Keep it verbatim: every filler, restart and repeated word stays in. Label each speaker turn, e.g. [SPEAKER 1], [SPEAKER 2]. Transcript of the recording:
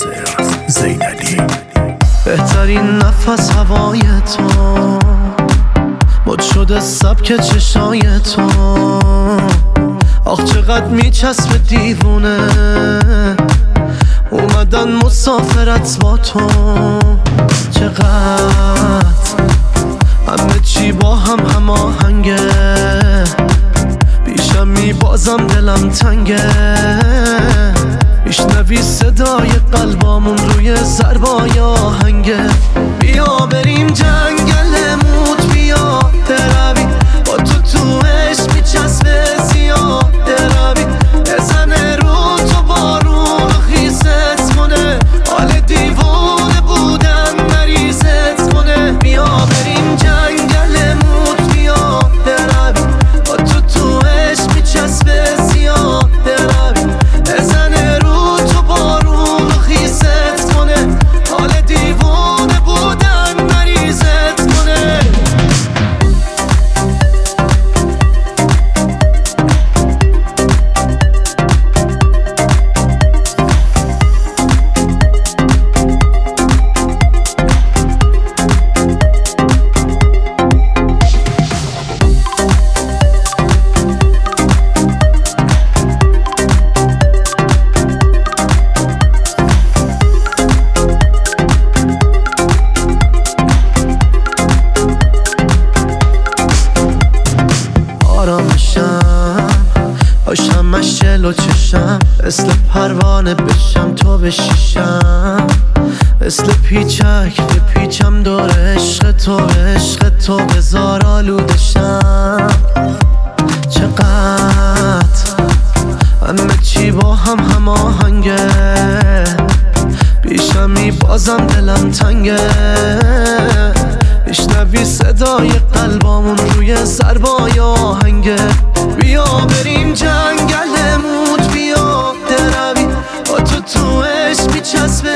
[SPEAKER 1] ناصر زینالی.
[SPEAKER 2] بهترین نفس هوای تو، مد شده سبک چشای تو. آخ چقدر میچسبه دیوونه، اومدن مسافرت با تو. چقدر همه چی با هم هماهنگه، پیشم میبازم دلم تنگه. میشنوی صدای قلبامون روی ضربای آهنگه. بیا بریم جنگل موت، بیا بروی با تو تو عشق میچسبه زیاد بروی. بزنه رو تو بارون و خیست کنه، حال دیوونه بودن مریضت کنه. بیا بریم جنگل موت، بیا بروی با تو تو عشق میچسبه زیاد بروی. بزنه رو تو بارون و خیست کنه، حال دیوونه بودن مریضت کنه. آرامشم باشم مشل و چشم، مثل پروانه بشم تو بشیشم. مثل پیچک پیچم دور عشق تو، عشق تو بزار آلودشم. چقدر همه چی با هم هماهنگه، پیشم میبازم دلم تنگه. میشنوی صدای قلبامون روی ضربای آهنگه. بیا بریم جنگل موت، بیا بروی با تو تو عشق میچسبه